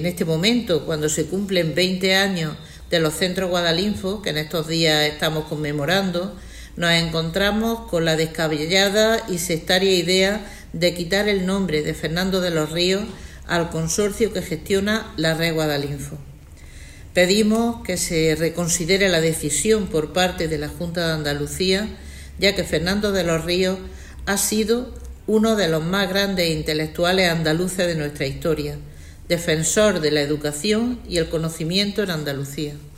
en este momento, cuando se cumplen 20 años de los centros Guadalinfo, que en estos días estamos conmemorando, nos encontramos con la descabellada y sectaria idea de quitar el nombre de Fernando de los Ríos al consorcio que gestiona la Red Guadalinfo. Pedimos que se reconsidere la decisión por parte de la Junta de Andalucía, ya que Fernando de los Ríos ha sido uno de los más grandes intelectuales andaluces de nuestra historia, defensor de la educación y el conocimiento en Andalucía.